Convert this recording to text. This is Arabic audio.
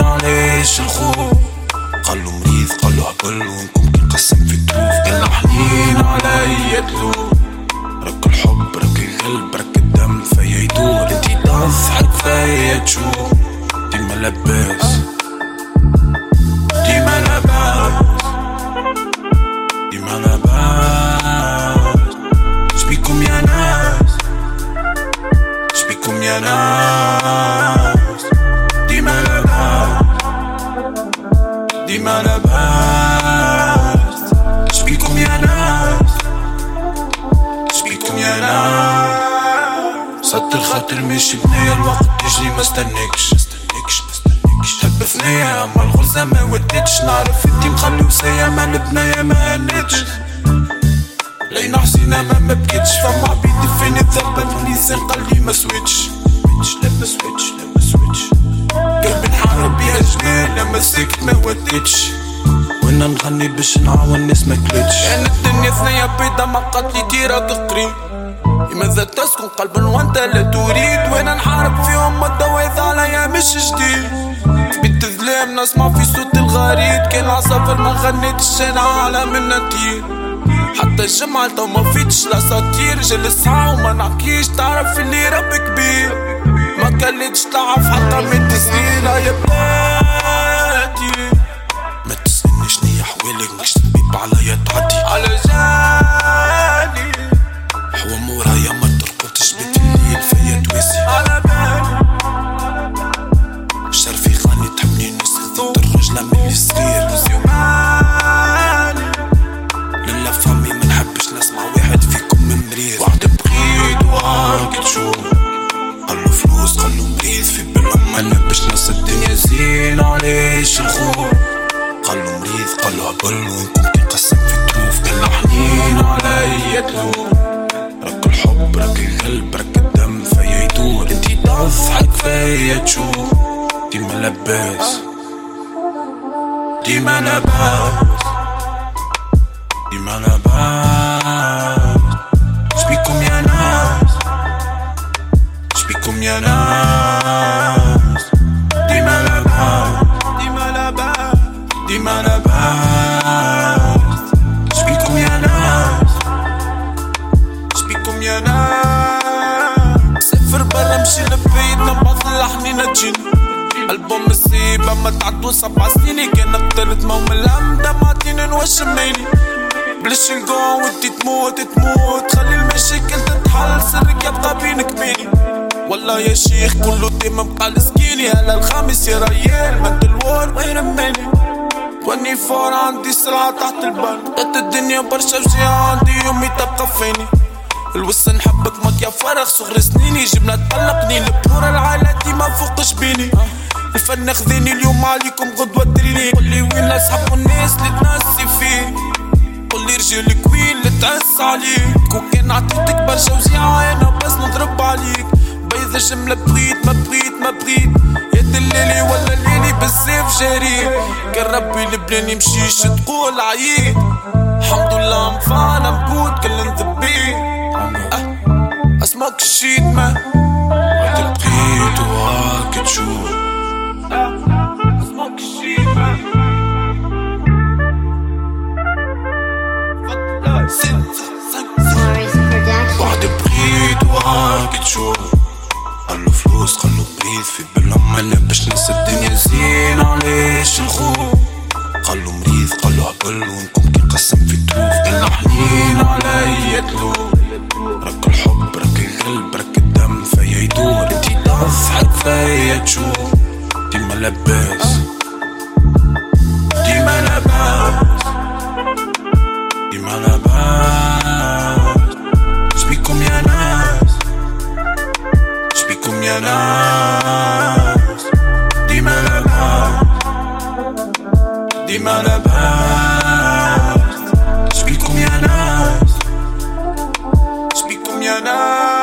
علاش الخوف؟ قالو مريض قالو هبل وينكم كي نقسم في الدروف. قالنا حنين عليا تلوف، راك الحب راك القلب راك الدم فيا يدور. انتي تضحك فيا تشوف، ديما لاباس ديما لاباس ديما لاباس. شبيكم يا ناس شبيكم يا ناس، ديما لاباس ديما لاباس. شبيكم يا ناس شبيكم يا ناس. سطر خاطر ماشي بنايا الوقت يجري ما استناكش حب ثنايا اما الغرزة ما ودتش. نعرف انتي مخلي وسايا ما البنايا ما هنتش. لينا حسينة ما بكيتش، فما عبيد فين الذربة اللسان قلبي ما سويتش. لا ما سويتش قلبي نحارب بيها جبال لما سكت ما ودتش. وانا نغني باش نعاون الناس ما كلتش. انا الدنيا ثنايا بيضا ما قتلتي راك قريب. لماذا تسكن قلبا وانت لا تريد؟ وانا نحارب فيهم مدة واذا عليا مش جديد. بيت الظلام نسمع في صوت الغريب. كان العصافر ما غنيتش انا على من نطير. حتى الجمعة تو ما فيتش الاساطير. جلس ساعة وما نحكيش تعرف اللي رب كبير. ما كلتش تعرف حتى من تسنين يا بلادي. ما تسألنيش نيا حوالك مش تبيب عليا تعدي على جالي. حوا مورايا ما ترقدش بيت الليل فيا تواسي على بالي. شرفي خاني تحبني نسخ الرجلة من اللي صغير للا فامي ما نحبش نسمع واحد فيكم مريض. وعد بغيت وهاك تشوف، قالو فلوس قالو مريض في بالهم انا باش نص الدنيا زين علاش الخوف؟ قالو مريض قالو هبل وينكم كي نقسم في الدروف. قالنا حنين عليا تلوف، راك الحب راك القلب راك الدم فيا يدور. انتي تضحك فيا تشوف، ديما لاباس ديما لاباس ديما لاباس. شبيكم يا ناس شبيكم يا ناس، ديما لاباس ديما لاباس ديما لاباس. شبيكم يا ناس شبيكم يا ناس. سافر برا مشي لبيت نبض الحنينة تجيني. ألبوم السيبة ما تعدو 7 سنين. كان قتلت موم الهمدة معطيني نوشم ميلي. بلاش نقوم وانتي تموت خلي المشاكل تتحل سرك يبقى بينك بيني. والله يا شيخ كله ديما بقى لسكيني. هلا الخامس يا ريال مد الوار وين رماني. 24 عندي سرعة تحت البال. قد الدنيا برشا وجيعة عندي يومي تبقى فيني. الوس نحبك ماك يا فرغ صغر سنيني. جبنا تقلقني البورة العائلة ديما فوق جبيني. الفن خذيني اليوم عليكم غدوة تريني. قولي وين اصحاب الناس اللي تنسي فيه. قولي رجالك وين اللي تعس عليك. كون كان عطيتك برشا وجيعة انا بس نضرب عليك. بيض الجملة بغيت ما بغيت يا دلالي ولا ليلي بزاف جاري. كان ربي البلان مشيش تقول عييت. الحمد لله مفعنا مقود كل نذبيت. اسمك الشيت ما عاد بقيت وهاك تشوف. اسمك الشيت ما وعد بغيت وهاك تشوف. قالو فلوس قالو بريد في بالهم انا باش ننسى الدنيا زين علاش الخوف؟ قالو مريض قالو هبل وينكم كي نقسم في الدروف. قالنا حنين عليا تلوف، راك الحب راك القلب راك الدم فيا يدور. انتي تضحك فيا تشوف، ديما لاباس ديما لاباس ديما لاباس. شبيكم يا ناس شبيكم يا ناس، ديما لاباس ديما لاباس. شبيكم يا ناس شبيكم يا ناس.